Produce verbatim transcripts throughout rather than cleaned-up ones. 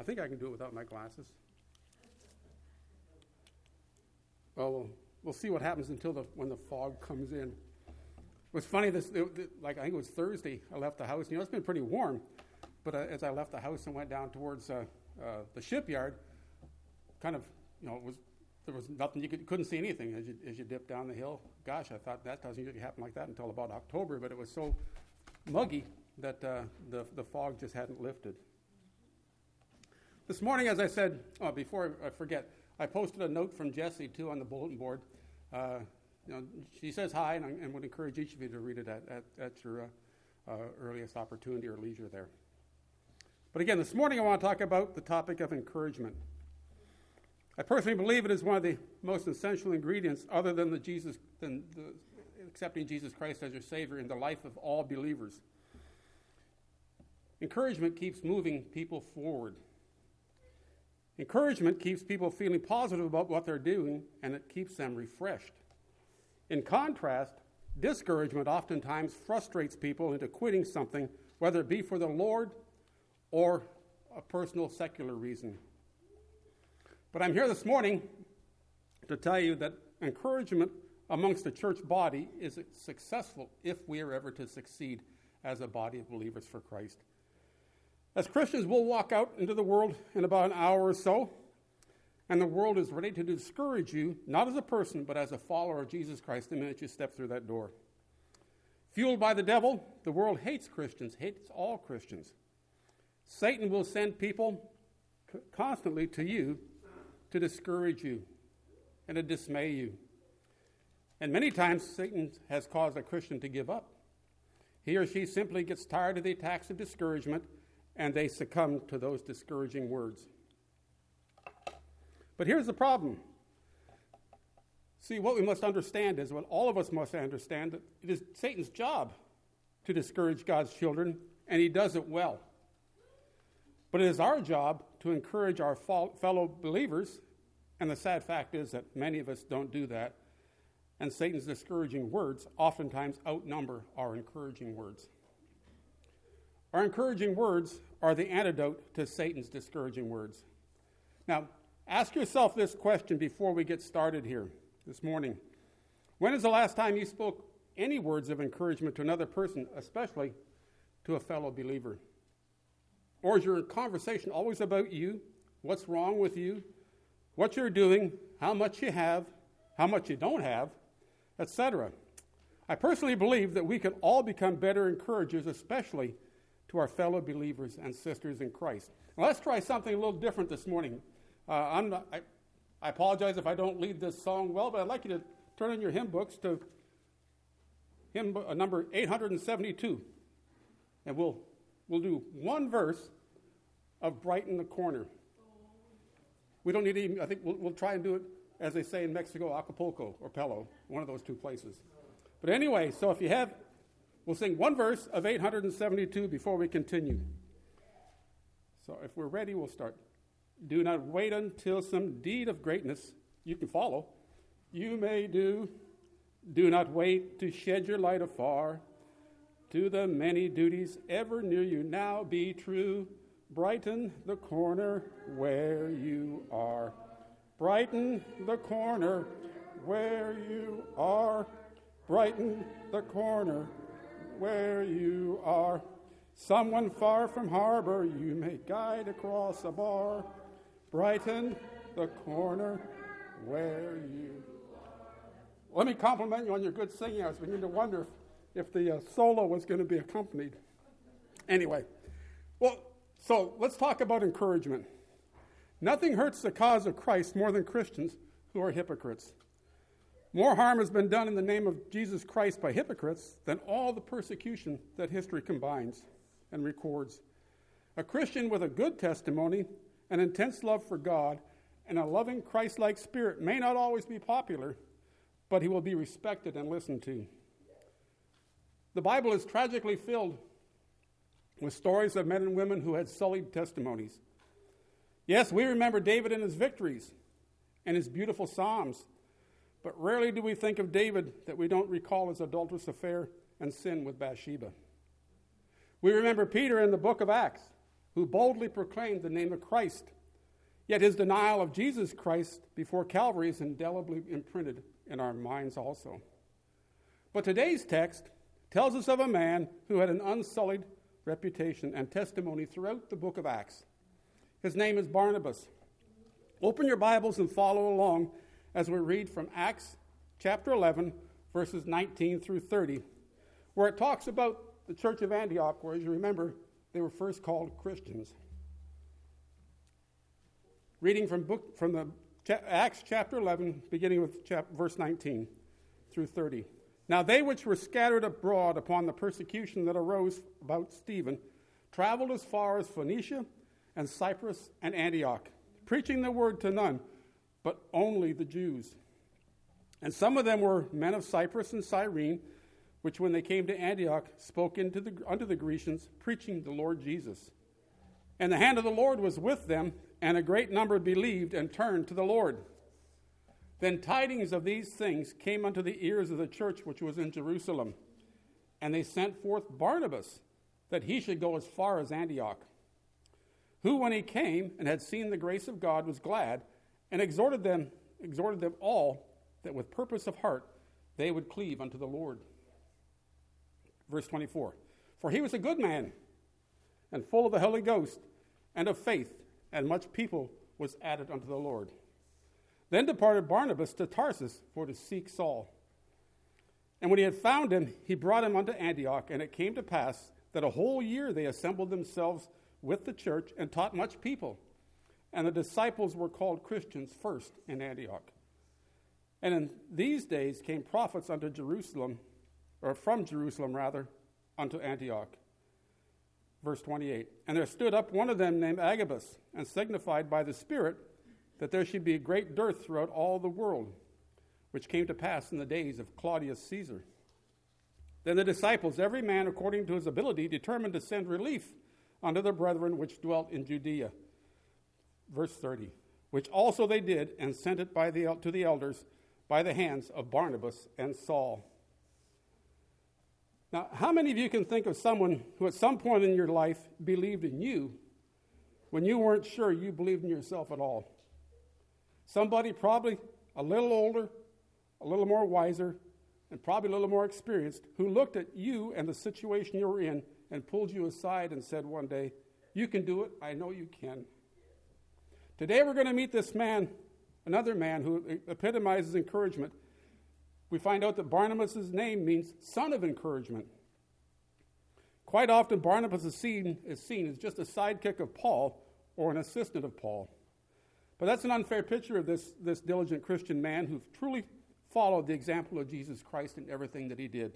I think I can do it without my glasses. Well, we'll, we'll see what happens until the when the fog comes in. It was funny, this it, it, like I think it was Thursday, I left the house. You know, it's been pretty warm, but uh, as I left the house and went down towards uh, uh, the shipyard, kind of, you know, it was there was nothing, you could, couldn't see anything as you, as you dipped down the hill. Gosh, I thought that doesn't usually happen like that until about October, but it was so muggy that uh, the, the fog just hadn't lifted. This morning, as I said, oh, before I forget, I posted a note from Jessie, too, on the bulletin board. Uh, you know, she says hi, and, and would encourage each of you to read it at, at, at your uh, uh, earliest opportunity or leisure there. But again, this morning I want to talk about the topic of encouragement. I personally believe it is one of the most essential ingredients, other than the Jesus, than the, accepting Jesus Christ as your Savior in the life of all believers. Encouragement keeps moving people forward. Encouragement keeps people feeling positive about what they're doing, and it keeps them refreshed. In contrast, discouragement oftentimes frustrates people into quitting something, whether it be for the Lord or a personal secular reason. But I'm here this morning to tell you that encouragement amongst the church body is successful if we are ever to succeed as a body of believers for Christ. As Christians, we'll walk out into the world in about an hour or so, and the world is ready to discourage you, not as a person, but as a follower of Jesus Christ the minute you step through that door. Fueled by the devil, the world hates Christians, hates all Christians. Satan will send people constantly to you to discourage you and to dismay you. And many times Satan has caused a Christian to give up. He or she simply gets tired of the attacks of discouragement, and they succumb to those discouraging words. But here's the problem. See, what we must understand is, what all of us must understand, that it is Satan's job to discourage God's children, and he does it well. But it is our job to encourage our fellow believers, and the sad fact is that many of us don't do that, and Satan's discouraging words oftentimes outnumber our encouraging words. Our encouraging words are the antidote to Satan's discouraging words. Now, ask yourself this question before we get started here this morning. When is the last time you spoke any words of encouragement to another person, especially to a fellow believer? Or is your conversation always about you, what's wrong with you, what you're doing, how much you have, how much you don't have, et cetera? I personally believe that we can all become better encouragers, especially to our fellow believers and sisters in Christ. Now, let's try something a little different this morning. Uh, I'm not, I, I apologize if I don't lead this song well, but I'd like you to turn in your hymn books to hymn uh, number eight hundred seventy-two. And we'll we'll do one verse of Brighten the Corner. We don't need to even, I think we'll, we'll try and do it, as they say in Mexico, Acapulco or Pelo, one of those two places. But anyway, so if you have, we'll sing one verse of eight hundred seventy-two before we continue. So if we're ready, we'll start. Do not wait until some deed of greatness you can follow. You may do. Do not wait to shed your light afar. To the many duties ever near you now be true. Brighten the corner where you are. Brighten the corner where you are. Brighten the corner where you are. Someone far from harbor you may guide across a bar. Brighten the corner where you are. Let me compliment you on your good singing. I was beginning to wonder if, if the uh, solo was going to be accompanied. Anyway, well, so let's talk about encouragement. Nothing hurts the cause of Christ more than Christians who are hypocrites. More harm has been done in the name of Jesus Christ by hypocrites than all the persecution that history combines and records. A Christian with a good testimony, an intense love for God, and a loving Christ-like spirit may not always be popular, but he will be respected and listened to. The Bible is tragically filled with stories of men and women who had sullied testimonies. Yes, we remember David and his victories and his beautiful psalms, but rarely do we think of David that we don't recall his adulterous affair and sin with Bathsheba. We remember Peter in the book of Acts who boldly proclaimed the name of Christ. Yet his denial of Jesus Christ before Calvary is indelibly imprinted in our minds also. But today's text tells us of a man who had an unsullied reputation and testimony throughout the book of Acts. His name is Barnabas. Open your Bibles and follow along as we read from Acts chapter eleven, verses nineteen through thirty, where it talks about the church of Antioch, where, as you remember, they were first called Christians. Reading from book from the Acts chapter eleven, beginning with chap, verse nineteen through thirty. Now they which were scattered abroad upon the persecution that arose about Stephen traveled as far as Phoenicia and Cyprus and Antioch, preaching the word to none, but only the Jews. And some of them were men of Cyprus and Cyrene, which when they came to Antioch spoke into the, unto the Grecians, preaching the Lord Jesus. And the hand of the Lord was with them, and a great number believed and turned to the Lord. Then tidings of these things came unto the ears of the church which was in Jerusalem. And they sent forth Barnabas, that he should go as far as Antioch. Who, when he came and had seen the grace of God, was glad, and exhorted them, exhorted them all, that with purpose of heart they would cleave unto the Lord. Verse twenty-four. For he was a good man, and full of the Holy Ghost, and of faith, and much people was added unto the Lord. Then departed Barnabas to Tarsus for to seek Saul. And when he had found him, he brought him unto Antioch, and it came to pass that a whole year they assembled themselves with the church and taught much people. And the disciples were called Christians first in Antioch. And in these days came prophets unto Jerusalem, or from Jerusalem rather, unto Antioch. Verse twenty-eight. And there stood up one of them named Agabus, and signified by the Spirit that there should be a great dearth throughout all the world, which came to pass in the days of Claudius Caesar. Then the disciples, every man according to his ability, determined to send relief unto the brethren which dwelt in Judea. Verse thirty. Which also they did, and sent it by the, to the elders by the hands of Barnabas and Saul. Now, how many of you can think of someone who at some point in your life believed in you when you weren't sure you believed in yourself at all? Somebody probably a little older, a little more wiser, and probably a little more experienced, who looked at you and the situation you were in and pulled you aside and said one day, "You can do it. I know you can." Today we're going to meet this man, another man who epitomizes encouragement. We find out that Barnabas' name means son of encouragement. Quite often Barnabas is seen, is seen as just a sidekick of Paul or an assistant of Paul. But that's an unfair picture of this, this diligent Christian man who truly followed the example of Jesus Christ in everything that he did.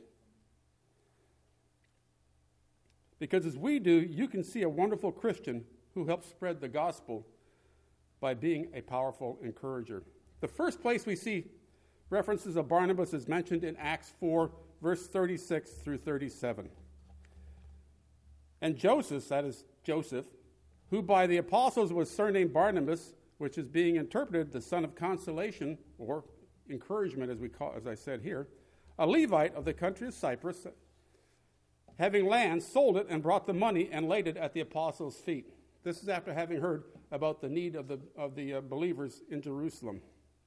Because as we do, you can see a wonderful Christian who helps spread the gospel by being a powerful encourager. The first place we see references of Barnabas is mentioned in Acts four, verse thirty-six through thirty-seven. And Joseph, that is Joseph, who by the apostles was surnamed Barnabas, which is being interpreted the son of consolation, or encouragement as we call, as I said here, a Levite of the country of Cyprus, having land, sold it and brought the money and laid it at the apostles' feet. This is after having heard about the need of the of the uh, believers in Jerusalem.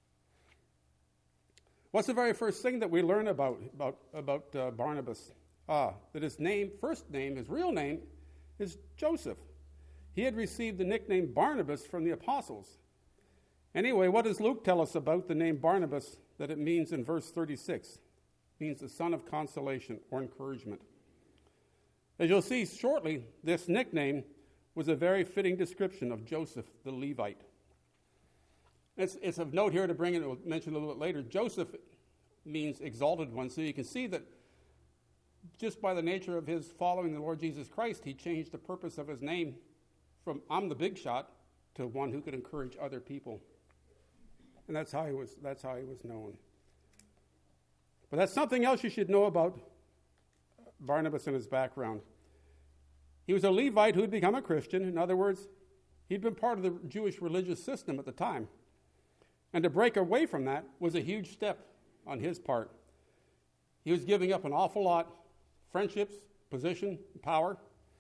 What's the very first thing that we learn about about about uh, Barnabas? Ah, that his name, first name, his real name, is Joseph. He had received the nickname Barnabas from the apostles. Anyway, what does Luke tell us about the name Barnabas that it means in verse thirty-six? It means the son of consolation or encouragement. As you'll see shortly, this nickname was a very fitting description of Joseph the Levite. It's, it's of note here to bring it, we'll mention a little bit later, Joseph means exalted one. So you can see that just by the nature of his following the Lord Jesus Christ, he changed the purpose of his name from I'm the big shot to one who could encourage other people. And that's how he was, that's how he was known. But that's something else you should know about Barnabas and his background. He was a Levite who had become a Christian. In other words, he'd been part of the Jewish religious system at the time. And to break away from that was a huge step on his part. He was giving up an awful lot, friendships, position, power,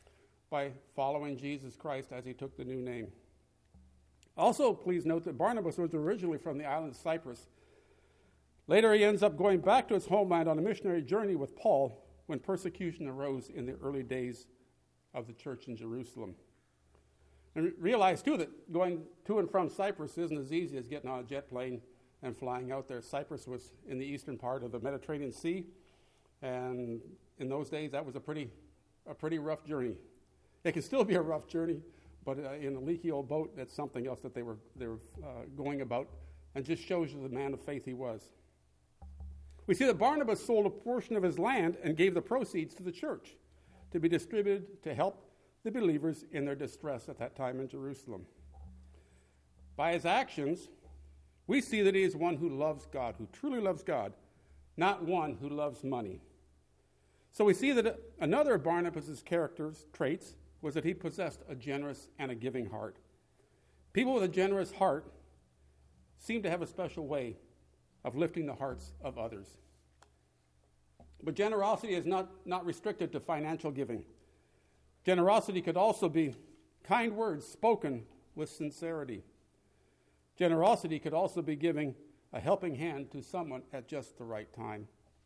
by following Jesus Christ as he took the new name. Also, please note that Barnabas was originally from the island of Cyprus. Later, he ends up going back to his homeland on a missionary journey with Paul when persecution arose in the early days of the church in Jerusalem. And realize, too, that going to and from Cyprus isn't as easy as getting on a jet plane and flying out there. Cyprus was in the eastern part of the Mediterranean Sea, and in those days, that was a pretty, a pretty rough journey. It can still be a rough journey, but uh, in a leaky old boat, that's something else that they were, they were uh, going about, and just shows you the man of faith he was. We see that Barnabas sold a portion of his land and gave the proceeds to the church to be distributed to help the believers in their distress at that time in Jerusalem. By his actions, we see that he is one who loves God, who truly loves God, not one who loves money. So we see that another of Barnabas' character traits was that he possessed a generous and a giving heart. People with a generous heart seem to have a special way of lifting the hearts of others. But generosity is not, not restricted to financial giving. Generosity could also be kind words spoken with sincerity. Generosity could also be giving a helping hand to someone at just the right time.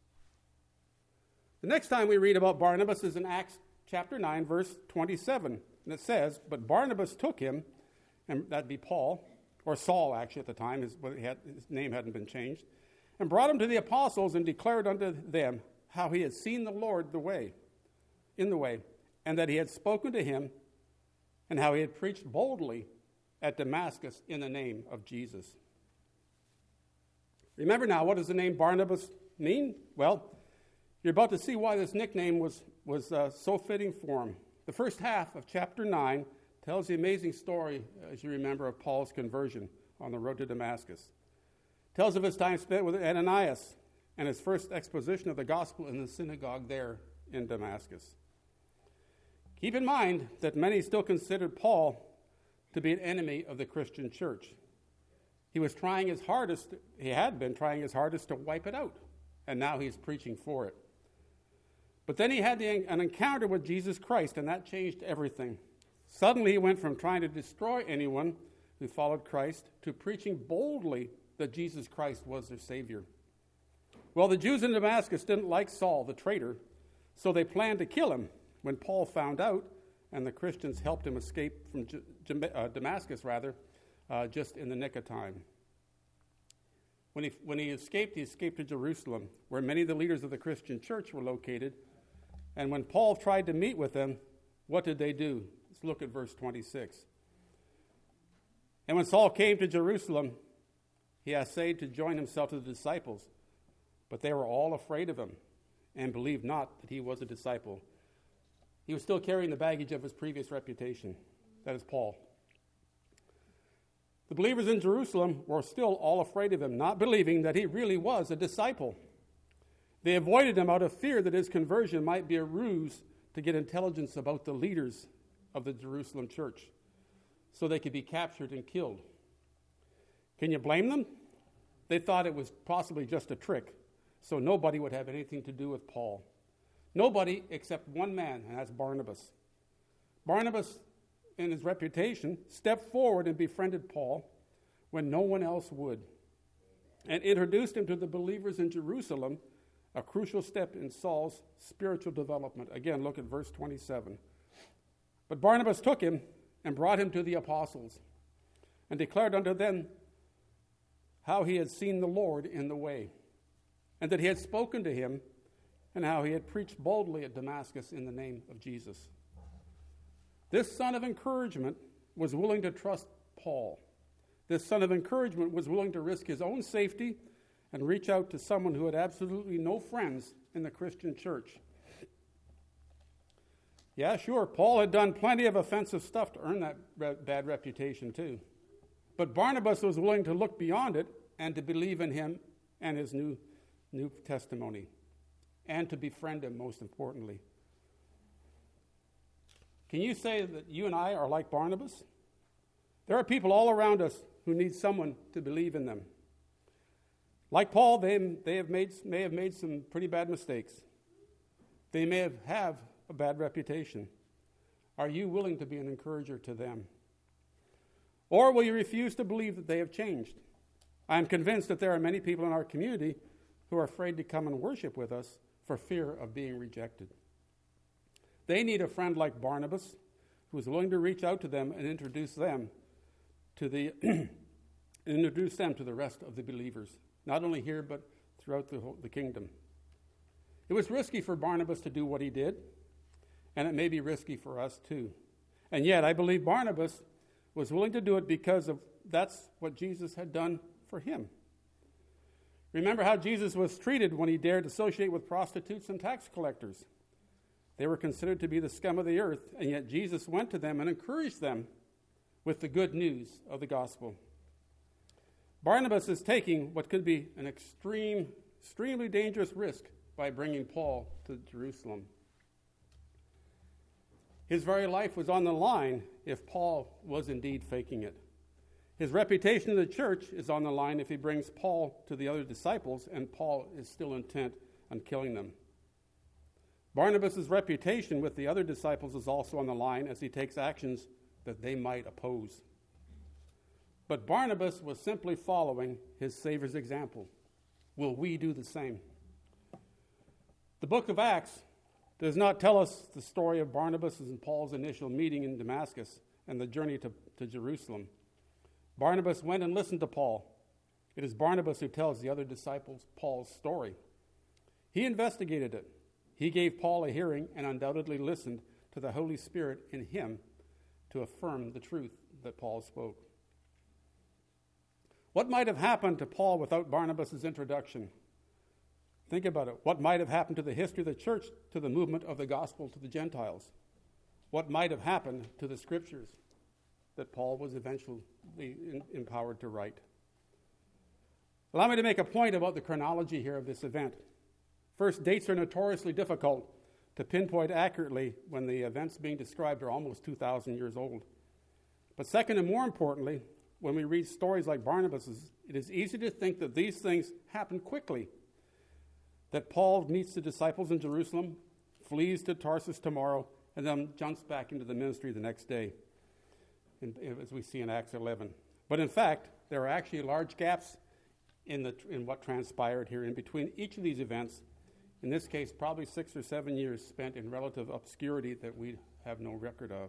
The next time we read about Barnabas is in Acts chapter nine, verse twenty-seven. And it says, "But Barnabas took him," and that'd be Paul, or Saul actually at the time, his, his name hadn't been changed, "and brought him to the apostles and declared unto them how he had seen the Lord the way, in the way, and that he had spoken to him, and how he had preached boldly at Damascus in the name of Jesus." Remember now, what does the name Barnabas mean? Well, you're about to see why this nickname was, was uh, so fitting for him. The first half of chapter nine tells the amazing story, as you remember, of Paul's conversion on the road to Damascus. Tells of his time spent with Ananias and his first exposition of the gospel in the synagogue there in Damascus. Keep in mind that many still considered Paul to be an enemy of the Christian church. He was trying his hardest, he had been trying his hardest to wipe it out, and now he's preaching for it. But then he had the, an encounter with Jesus Christ, and that changed everything. Suddenly he went from trying to destroy anyone who followed Christ to preaching boldly that Jesus Christ was their Savior. Well, the Jews in Damascus didn't like Saul, the traitor, so they planned to kill him. When Paul found out, and the Christians helped him escape from J- J- uh, Damascus, rather, uh, just in the nick of time. When he, when he escaped, he escaped to Jerusalem, where many of the leaders of the Christian church were located. And when Paul tried to meet with them, what did they do? Let's look at verse twenty-six. "And when Saul came to Jerusalem, he essayed to join himself to the disciples, but they were all afraid of him and believed not that he was a disciple." He was still carrying the baggage of his previous reputation. That is Paul. The believers in Jerusalem were still all afraid of him, not believing that he really was a disciple. They avoided him out of fear that his conversion might be a ruse to get intelligence about the leaders of the Jerusalem church, so they could be captured and killed. Can you blame them? They thought it was possibly just a trick, so nobody would have anything to do with Paul. Nobody except one man, and that's Barnabas. Barnabas, in his reputation, stepped forward and befriended Paul when no one else would, and introduced him to the believers in Jerusalem, a crucial step in Saul's spiritual development. Again, look at verse twenty-seven. "But Barnabas took him and brought him to the apostles, and declared unto them how he had seen the Lord in the way, and that he had spoken to him, and how he had preached boldly at Damascus in the name of Jesus." This son of encouragement was willing to trust Paul. This son of encouragement was willing to risk his own safety and reach out to someone who had absolutely no friends in the Christian church. Yeah, sure, Paul had done plenty of offensive stuff to earn that re- bad reputation too. But Barnabas was willing to look beyond it and to believe in him and his new, new testimony, and to befriend him, most importantly. Can you say that you and I are like Barnabas? There are people all around us who need someone to believe in them. Like Paul, they, they have made, may have made some pretty bad mistakes. They may have, have a bad reputation. Are you willing to be an encourager to them? Or will you refuse to believe that they have changed? I am convinced that there are many people in our community who are afraid to come and worship with us for fear of being rejected. They need a friend like Barnabas who is willing to reach out to them and introduce them to the introduce them to the rest of the believers, not only here but throughout the, whole, the kingdom. It was risky for Barnabas to do what he did, and it may be risky for us too. And yet, I believe Barnabas was willing to do it because of that's what Jesus had done for him. Remember how Jesus was treated when he dared associate with prostitutes and tax collectors. They were considered to be the scum of the earth, and yet Jesus went to them and encouraged them with the good news of the gospel. Barnabas is taking what could be an extreme, extremely dangerous risk by bringing Paul to Jerusalem. His very life was on the line if Paul was indeed faking it. His reputation in the church is on the line if he brings Paul to the other disciples and Paul is still intent on killing them. Barnabas' reputation with the other disciples is also on the line as he takes actions that they might oppose. But Barnabas was simply following his Savior's example. Will we do the same? The book of Acts does not tell us the story of Barnabas and Paul's initial meeting in Damascus and the journey to, to Jerusalem. Barnabas went and listened to Paul. It is Barnabas who tells the other disciples Paul's story. He investigated it. He gave Paul a hearing and undoubtedly listened to the Holy Spirit in him to affirm the truth that Paul spoke. What might have happened to Paul without Barnabas' introduction? Think about it. What might have happened to the history of the church, to the movement of the gospel to the Gentiles? What might have happened to the scriptures that Paul was eventually in, empowered to write? Allow me to make a point about the chronology here of this event. First, dates are notoriously difficult to pinpoint accurately when the events being described are almost two thousand years old. But second, and more importantly, when we read stories like Barnabas's, it is easy to think that these things happen quickly. That Paul meets the disciples in Jerusalem, flees to Tarsus tomorrow, and then jumps back into the ministry the next day, in, as we see in Acts eleven. But in fact, there are actually large gaps in, the, in what transpired here in between each of these events. In this case, probably six or seven years spent in relative obscurity that we have no record of.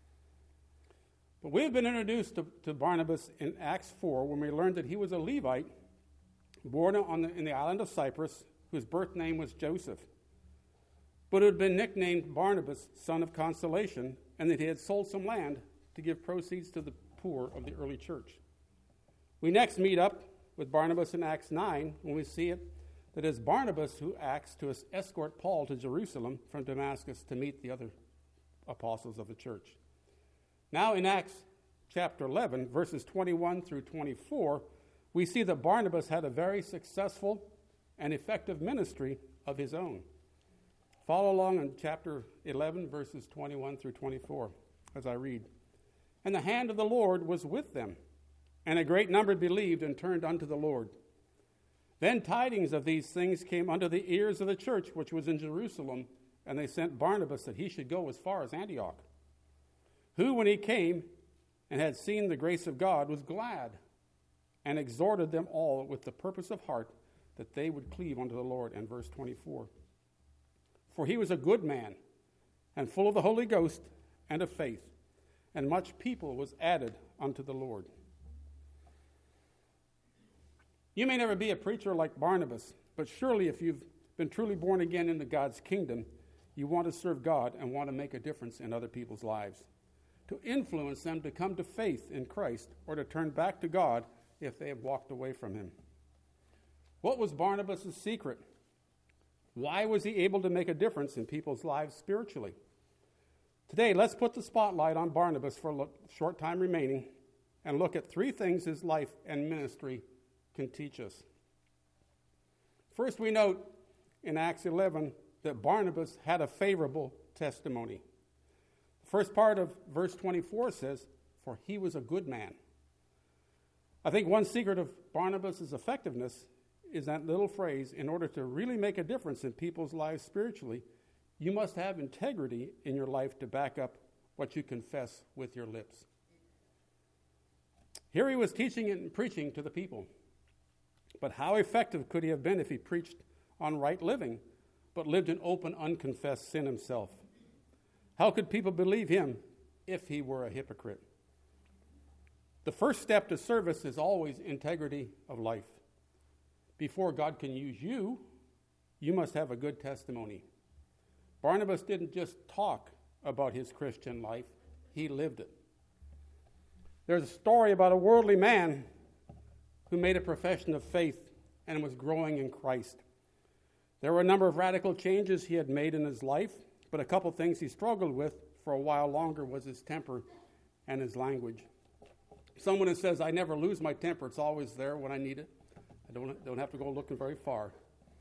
But we have been introduced to, to Barnabas in Acts four when we learned that he was a Levite born on the, in the island of Cyprus, whose birth name was Joseph, but who had been nicknamed Barnabas, son of consolation, and that he had sold some land to give proceeds to the poor of the early church. We next meet up with Barnabas in Acts nine when we see it that it is Barnabas who acts to escort Paul to Jerusalem from Damascus to meet the other apostles of the church. Now in Acts chapter eleven, verses twenty-one through twenty-four, we see that Barnabas had a very successful and effective ministry of his own. Follow along in chapter eleven, verses twenty-one through twenty-four, as I read. And the hand of the Lord was with them, and a great number believed and turned unto the Lord. Then tidings of these things came unto the ears of the church which was in Jerusalem, and they sent Barnabas that he should go as far as Antioch, who, when he came and had seen the grace of God, was glad, and exhorted them all with the purpose of heart that they would cleave unto the Lord. And verse twenty-four. For he was a good man, and full of the Holy Ghost and of faith, and much people was added unto the Lord. You may never be a preacher like Barnabas, but surely if you've been truly born again into God's kingdom, you want to serve God and want to make a difference in other people's lives, to influence them to come to faith in Christ or to turn back to God if they have walked away from him. What was Barnabas' secret? Why was he able to make a difference in people's lives spiritually? Today, let's put the spotlight on Barnabas for a short time remaining and look at three things his life and ministry can teach us. First, we note in Acts eleven that Barnabas had a favorable testimony. The first part of verse twenty-four says, for he was a good man. I think one secret of Barnabas' effectiveness is that little phrase, in order to really make a difference in people's lives spiritually, you must have integrity in your life to back up what you confess with your lips. Here he was teaching and preaching to the people. But how effective could he have been if he preached on right living, but lived in open, unconfessed sin himself? How could people believe him if he were a hypocrite? The first step to service is always integrity of life. Before God can use you, you must have a good testimony. Barnabas didn't just talk about his Christian life, he lived it. There's a story about a worldly man who made a profession of faith and was growing in Christ. There were a number of radical changes he had made in his life, but a couple things he struggled with for a while longer was his temper and his language. Someone who says, I never lose my temper, it's always there when I need it. I don't, don't have to go looking very far.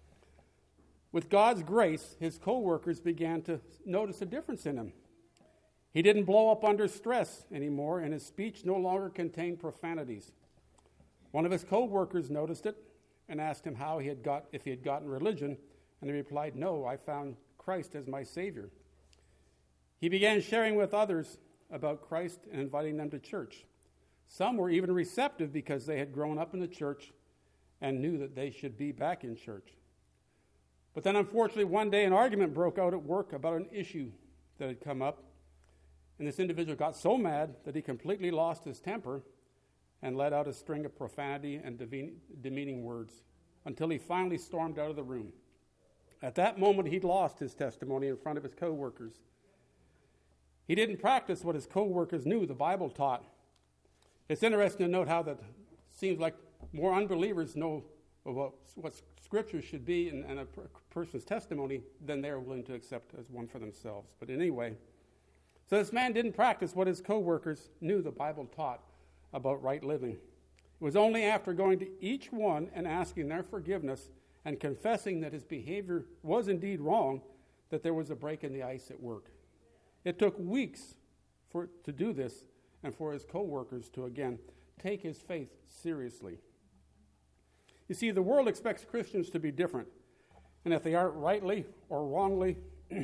With God's grace, his co-workers began to notice a difference in him. He didn't blow up under stress anymore, and his speech no longer contained profanities. One of his co-workers noticed it and asked him how he had got, if he had gotten religion, and he replied, no, I found Christ as my Savior. He began sharing with others about Christ and inviting them to church. Some were even receptive because they had grown up in the church and knew that they should be back in church. But then, unfortunately, one day an argument broke out at work about an issue that had come up, and this individual got so mad that he completely lost his temper and let out a string of profanity and demeaning words until he finally stormed out of the room. At that moment, he'd lost his testimony in front of his co-workers. He didn't practice what his co-workers knew the Bible taught. It's interesting to note how that seems like more unbelievers know what, what Scripture should be and, and a per- person's testimony than they're willing to accept as one for themselves. But anyway, so this man didn't practice what his co-workers knew the Bible taught about right living. It was only after going to each one and asking their forgiveness and confessing that his behavior was indeed wrong that there was a break in the ice at work. It took weeks for to do this and for his co-workers to, again, take his faith seriously. You see, the world expects Christians to be different, and if they aren't rightly or wrongly,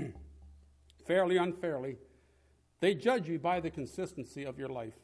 fairly, unfairly, they judge you by the consistency of your life,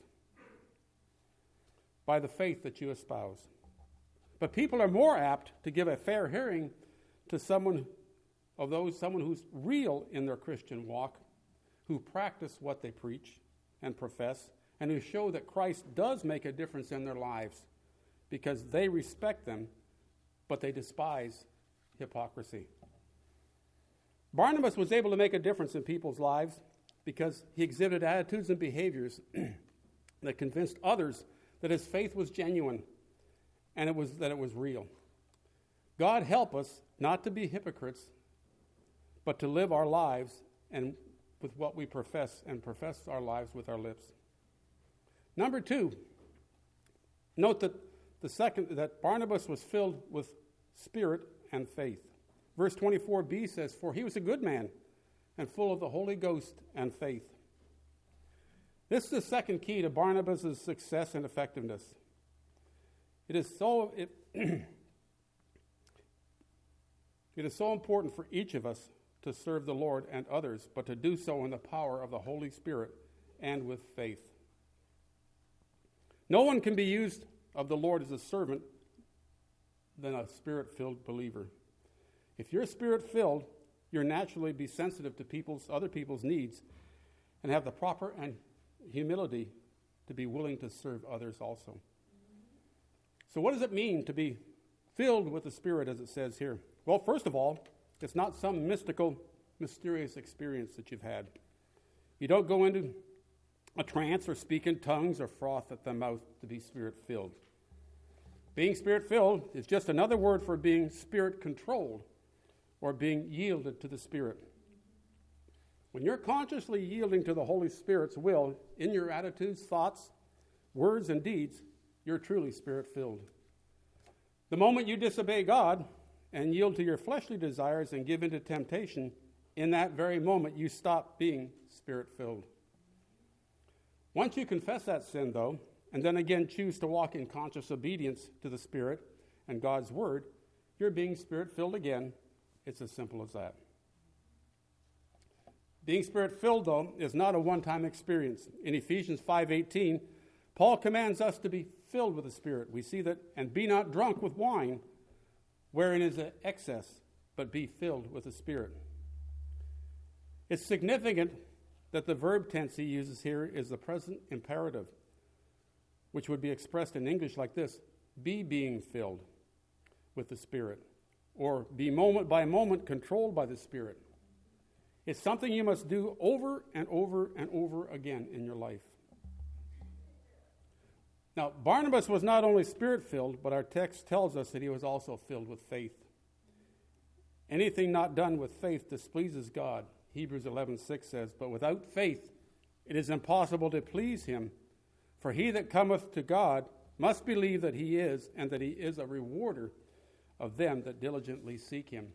by the faith that you espouse. But people are more apt to give a fair hearing to someone of those, someone who's real in their Christian walk, who practice what they preach and profess, and who show that Christ does make a difference in their lives because they respect them, but they despise hypocrisy. Barnabas was able to make a difference in people's lives because he exhibited attitudes and behaviors that convinced others that his faith was genuine and it was that it was real. God help us not to be hypocrites, but to live our lives and with what we profess and profess our lives with our lips. Number two, note that the second that Barnabas was filled with spirit and faith. Verse twenty-four b says, "For he was a good man and full of the Holy Ghost and faith." This is the second key to Barnabas' success and effectiveness. It is so it, it is so important for each of us to serve the Lord and others, but to do so in the power of the Holy Spirit and with faith. No one can be used of the Lord as a servant than a spirit-filled believer. If you're spirit-filled, you'll naturally be sensitive to people's other people's needs and have the proper and humility to be willing to serve others also. So what does it mean to be filled with the Spirit, as it says here? Well, first of all, it's not some mystical, mysterious experience that you've had. You don't go into a trance or speak in tongues or froth at the mouth to be Spirit-filled. Being Spirit-filled is just another word for being Spirit-controlled or being yielded to the Spirit. When you're consciously yielding to the Holy Spirit's will in your attitudes, thoughts, words, and deeds, you're truly Spirit-filled. The moment you disobey God and yield to your fleshly desires and give in to temptation, in that very moment you stop being Spirit-filled. Once you confess that sin, though, and then again choose to walk in conscious obedience to the Spirit and God's Word, you're being Spirit-filled again. It's as simple as that. Being Spirit-filled, though, is not a one-time experience. In Ephesians five eighteen, Paul commands us to be filled with the Spirit. We see that, and be not drunk with wine, wherein is an excess, but be filled with the Spirit. It's significant that the verb tense he uses here is the present imperative, which would be expressed in English like this: be being filled with the Spirit, or be moment by moment controlled by the Spirit. It's something you must do over and over and over again in your life. Now, Barnabas was not only Spirit-filled, but our text tells us that he was also filled with faith. Anything not done with faith displeases God. Hebrews eleven six says, but without faith it is impossible to please him. For he that cometh to God must believe that he is, and that he is a rewarder of them that diligently seek him.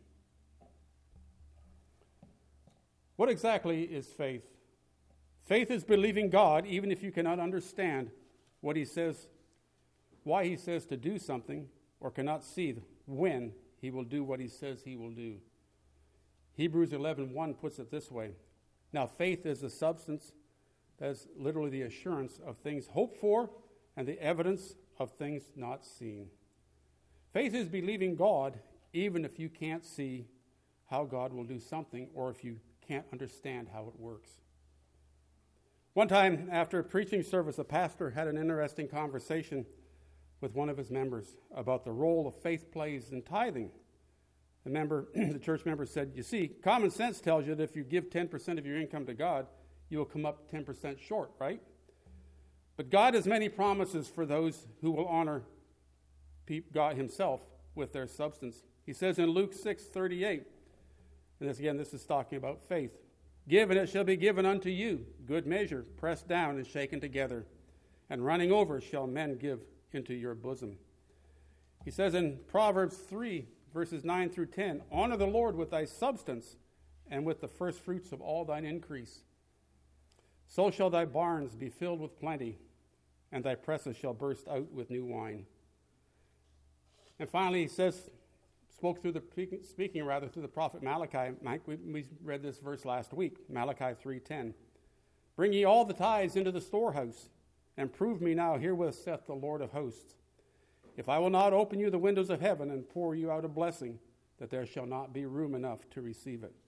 What exactly is faith? Faith is believing God even if you cannot understand what he says, why he says to do something, or cannot see when he will do what he says he will do. Hebrews eleven one puts it this way: now faith is the substance, that is literally the assurance of things hoped for and the evidence of things not seen. Faith is believing God even if you can't see how God will do something, or if you can't understand how it works. One time after a preaching service, a pastor had an interesting conversation with one of his members about the role of faith plays in tithing. The member, the church member said, you see, common sense tells you that if you give ten percent of your income to God, you will come up ten percent short, right? But God has many promises for those who will honor God himself with their substance. He says in Luke six thirty-eight, and this, again, this is talking about faith. Give, and it shall be given unto you. Good measure, pressed down and shaken together, and running over shall men give into your bosom. He says in Proverbs three, verses nine through ten, honor the Lord with thy substance, and with the first fruits of all thine increase. So shall thy barns be filled with plenty, and thy presses shall burst out with new wine. And finally, he says, spoke through the speaking rather through the prophet Malachi. Mike, we, we read this verse last week, Malachi three ten. Bring ye all the tithes into the storehouse, and prove me now herewith saith the Lord of hosts, if I will not open you the windows of heaven and pour you out a blessing, that there shall not be room enough to receive it.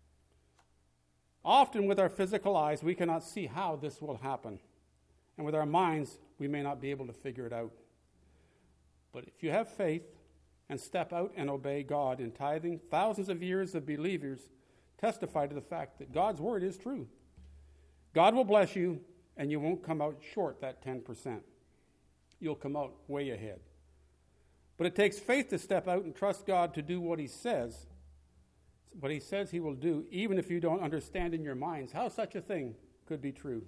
Often with our physical eyes, we cannot see how this will happen. And with our minds, we may not be able to figure it out. But if you have faith and step out and obey God in tithing, thousands of years of believers testify to the fact that God's word is true. God will bless you, and you won't come out short that ten percent. You'll come out way ahead. But it takes faith to step out and trust God to do what he says, what he says he will do, even if you don't understand in your minds how such a thing could be true.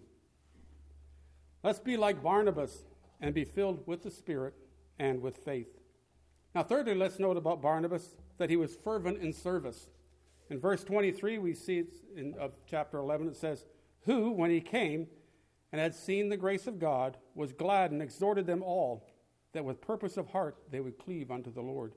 Let's be like Barnabas and be filled with the Spirit and with faith. Now, thirdly, let's note about Barnabas that he was fervent in service. In verse twenty-three, we see it in of chapter eleven, it says, who, when he came and had seen the grace of God, was glad and exhorted them all, that with purpose of heart they would cleave unto the Lord.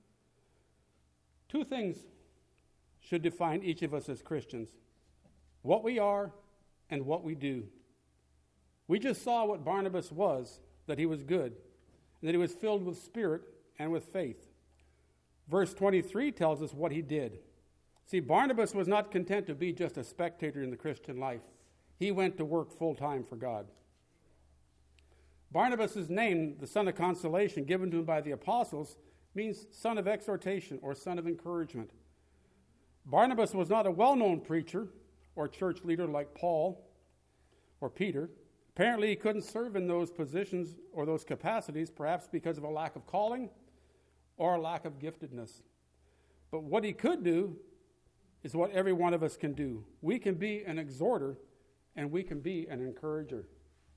Two things should define each of us as Christians: what we are and what we do. We just saw what Barnabas was, that he was good, and that he was filled with Spirit and with faith. Verse twenty-three tells us what he did. See, Barnabas was not content to be just a spectator in the Christian life. He went to work full-time for God. Barnabas' name, the son of consolation, given to him by the apostles, means son of exhortation or son of encouragement. Barnabas was not a well-known preacher or church leader like Paul or Peter. Apparently, he couldn't serve in those positions or those capacities, perhaps because of a lack of calling or a lack of giftedness. But what he could do is what every one of us can do. We can be an exhorter, and we can be an encourager.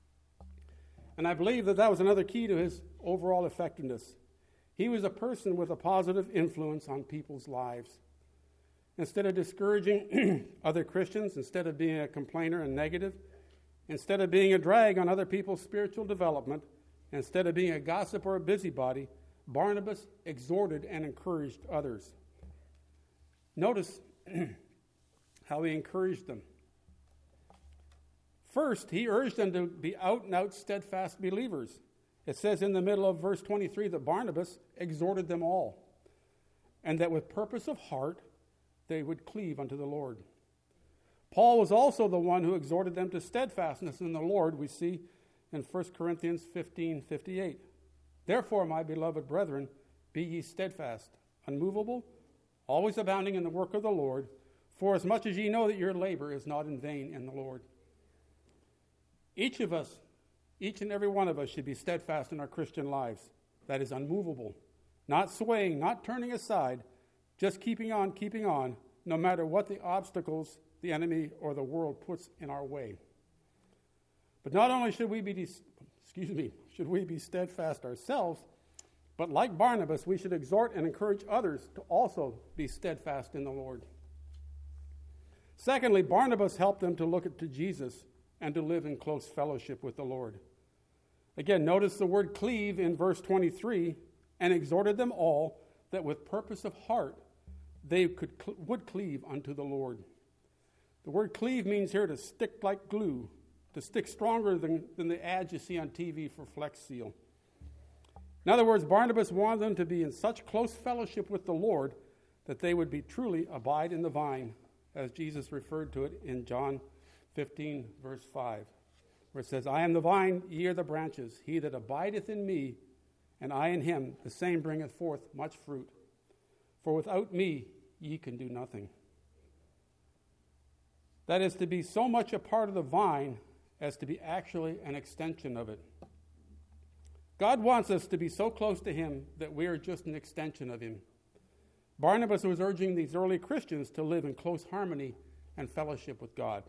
And I believe that that was another key to his overall effectiveness. He was a person with a positive influence on people's lives. Instead of discouraging other Christians, instead of being a complainer and negative, instead of being a drag on other people's spiritual development, instead of being a gossip or a busybody, Barnabas exhorted and encouraged others. Notice how he encouraged them. First, he urged them to be out-and-out steadfast believers. It says in the middle of verse twenty-three that Barnabas exhorted them all, and that with purpose of heart they would cleave unto the Lord. Paul was also the one who exhorted them to steadfastness in the Lord, we see in First Corinthians fifteen fifty-eight. Therefore, my beloved brethren, be ye steadfast, unmovable, always abounding in the work of the Lord, for as much as ye know that your labor is not in vain in the Lord. Each of us, each and every one of us should be steadfast in our Christian lives. That is unmovable, not swaying, not turning aside, just keeping on, keeping on, no matter what the obstacles the enemy or the world puts in our way. But not only should we be, excuse me, should we be steadfast ourselves, but like Barnabas, we should exhort and encourage others to also be steadfast in the Lord. Secondly, Barnabas helped them to look to Jesus and to live in close fellowship with the Lord. Again, notice the word cleave in verse twenty-three, and exhorted them all that with purpose of heart they could would cleave unto the Lord. The word cleave means here to stick like glue, to stick stronger than, than the ads you see on T V for Flex Seal. In other words, Barnabas wanted them to be in such close fellowship with the Lord that they would be truly abide in the vine, as Jesus referred to it in John fifteen, verse five, where it says, I am the vine, ye are the branches. He that abideth in me, and I in him, the same bringeth forth much fruit. For without me ye can do nothing. That is to be so much a part of the vine as to be actually an extension of it. God wants us to be so close to him that we are just an extension of him. Barnabas was urging these early Christians to live in close harmony and fellowship with God.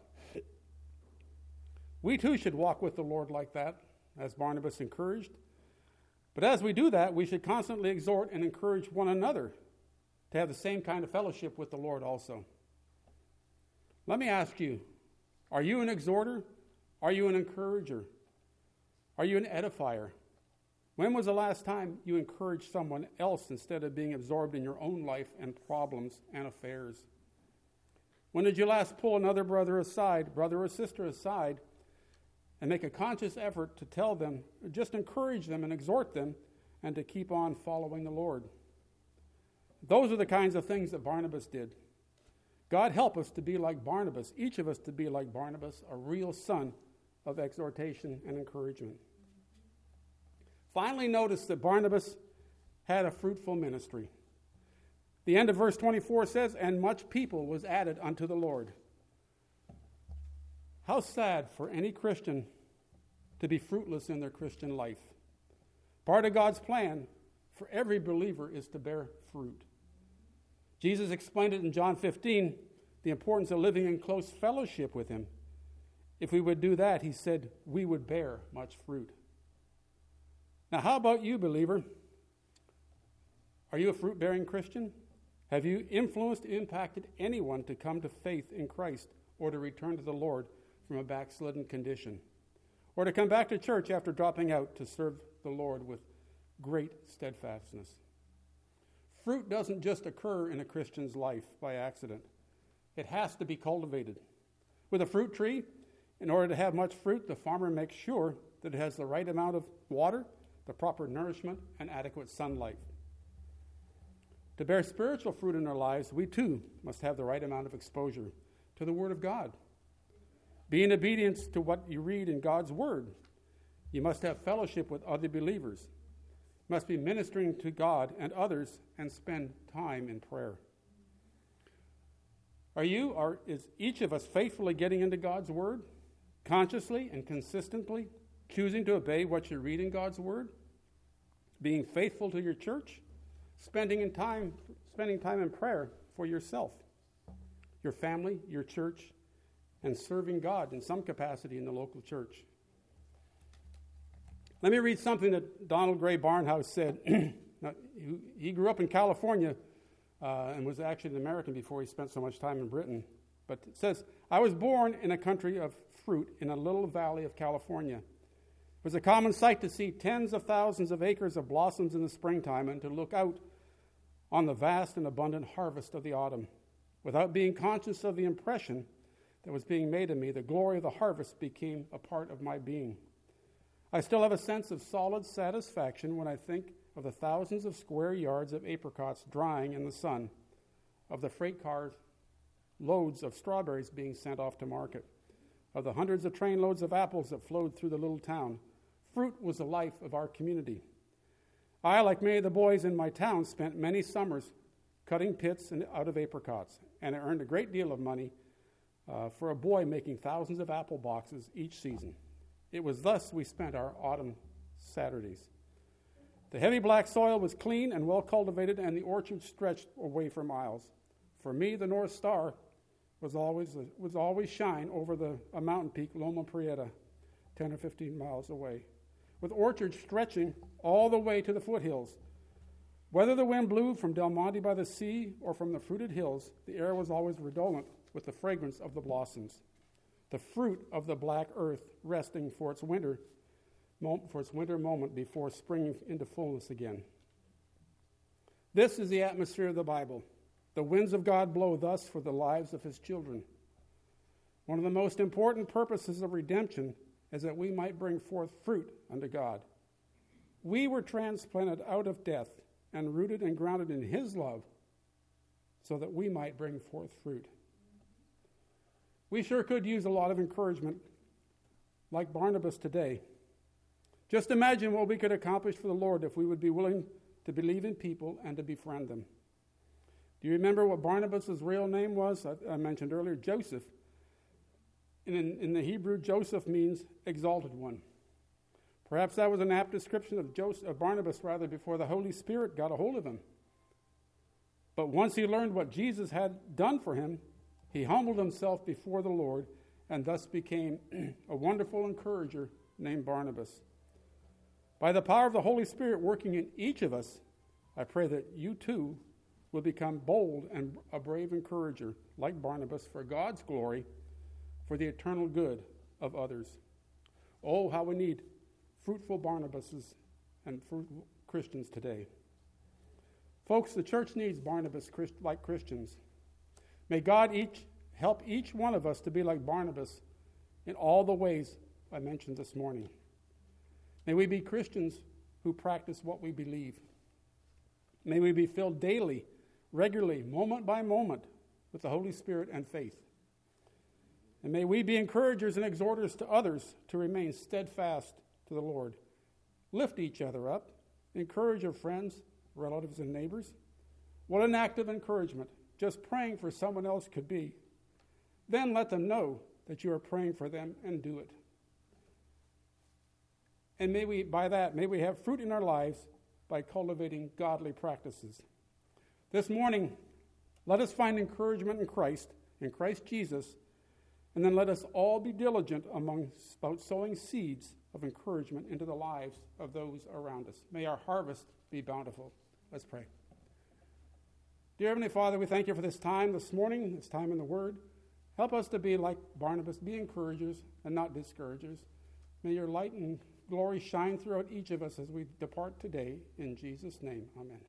We too should walk with the Lord like that, as Barnabas encouraged. But as we do that, we should constantly exhort and encourage one another to have the same kind of fellowship with the Lord also. Let me ask you, are you an exhorter? Are you an encourager? Are you an edifier? When was the last time you encouraged someone else instead of being absorbed in your own life and problems and affairs? When did you last pull another brother aside, brother or sister aside, and make a conscious effort to tell them, just encourage them and exhort them, and to keep on following the Lord? Those are the kinds of things that Barnabas did. God help us to be like Barnabas, each of us to be like Barnabas, a real son of exhortation and encouragement. Finally, notice that Barnabas had a fruitful ministry. The end of verse twenty-four says, and much people was added unto the Lord. How sad for any Christian to be fruitless in their Christian life. Part of God's plan for every believer is to bear fruit. Jesus explained it in John fifteen, the importance of living in close fellowship with him. If we would do that, he said, we would bear much fruit. Now, how about you, believer? Are you a fruit-bearing Christian? Have you influenced, impacted anyone to come to faith in Christ or to return to the Lord from a backslidden condition? Or to come back to church after dropping out to serve the Lord with great steadfastness? Fruit doesn't just occur in a Christian's life by accident. It has to be cultivated. With a fruit tree, in order to have much fruit, the farmer makes sure that it has the right amount of water, the proper nourishment, and adequate sunlight. To bear spiritual fruit in our lives, we too must have the right amount of exposure to the Word of God. Be in obedience to what you read in God's Word. You must have fellowship with other believers. You must be ministering to God and others and spend time in prayer. Are you, or is each of us faithfully getting into God's Word, consciously and consistently choosing to obey what you read in God's Word, being faithful to your church, spending in time, spending time in prayer for yourself, your family, your church, and serving God in some capacity in the local church? Let me read something that Donald Gray Barnhouse said. Now, he grew up in California uh, and was actually an American before he spent so much time in Britain. But it says, I was born in a country of fruit in a little valley of California. It was a common sight to see tens of thousands of acres of blossoms in the springtime and to look out on the vast and abundant harvest of the autumn. Without being conscious of the impression that was being made of me, the glory of the harvest became a part of my being. I still have a sense of solid satisfaction when I think of the thousands of square yards of apricots drying in the sun, of the freight cars, loads of strawberries being sent off to market, of the hundreds of trainloads of apples that flowed through the little town. Fruit was the life of our community. I, like many of the boys in my town, spent many summers cutting pits and out of apricots, and I earned a great deal of money uh, for a boy making thousands of apple boxes each season. It was thus we spent our autumn Saturdays. The heavy black soil was clean and well cultivated, and the orchard stretched away for miles. For me, the North Star was always was always shine over the a mountain peak, Loma Prieta, ten or fifteen miles away, with orchards stretching all the way to the foothills. Whether the wind blew from Del Monte by the sea or from the fruited hills, the air was always redolent with the fragrance of the blossoms, the fruit of the black earth resting for its winter, for its winter moment before springing into fullness again. This is the atmosphere of the Bible. The winds of God blow thus for the lives of his children. One of the most important purposes of redemption is that we might bring forth fruit unto God. We were transplanted out of death and rooted and grounded in his love so that we might bring forth fruit. We sure could use a lot of encouragement like Barnabas today. Just imagine what we could accomplish for the Lord if we would be willing to believe in people and to befriend them. Do you remember what Barnabas' real name was? I, I mentioned earlier, Joseph. And in, in the Hebrew, Joseph means exalted one. Perhaps that was an apt description of, Joseph, of Barnabas, rather, before the Holy Spirit got a hold of him. But once he learned what Jesus had done for him, he humbled himself before the Lord and thus became a wonderful encourager named Barnabas. By the power of the Holy Spirit working in each of us, I pray that you too will become bold and a brave encourager like Barnabas for God's glory, for the eternal good of others. Oh, how we need fruitful Barnabases and fruitful Christians today. Folks, the church needs Barnabas like Christians. May God each help each one of us to be like Barnabas in all the ways I mentioned this morning. May we be Christians who practice what we believe. May we be filled daily, regularly, moment by moment with the Holy Spirit and faith. And may we be encouragers and exhorters to others to remain steadfast to the Lord. Lift each other up. Encourage your friends, relatives, and neighbors. What an act of encouragement. Just praying for someone else could be. Then let them know that you are praying for them and do it. And may we, by that, may we have fruit in our lives by cultivating godly practices. This morning, let us find encouragement in Christ, in Christ Jesus, and then let us all be diligent among about sowing seeds of encouragement into the lives of those around us. May our harvest be bountiful. Let's pray. Dear Heavenly Father, we thank you for this time this morning, this time in the Word. Help us to be like Barnabas, be encouragers and not discouragers. May your light and glory shine throughout each of us as we depart today. In Jesus' name, amen.